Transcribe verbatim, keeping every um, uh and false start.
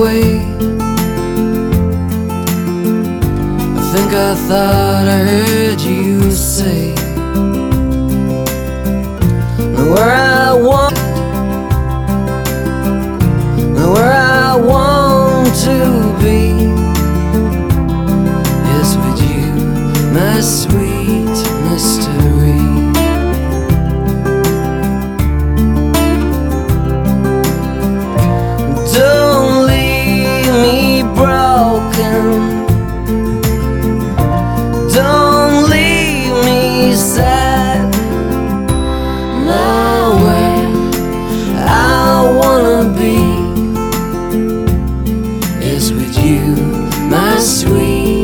away. I think I thought I heard you say, where I want, where I want to be is with you, my sweet mystery. Don't leave me broken, don't leave me sad. Now where I wanna be is with you, my sweet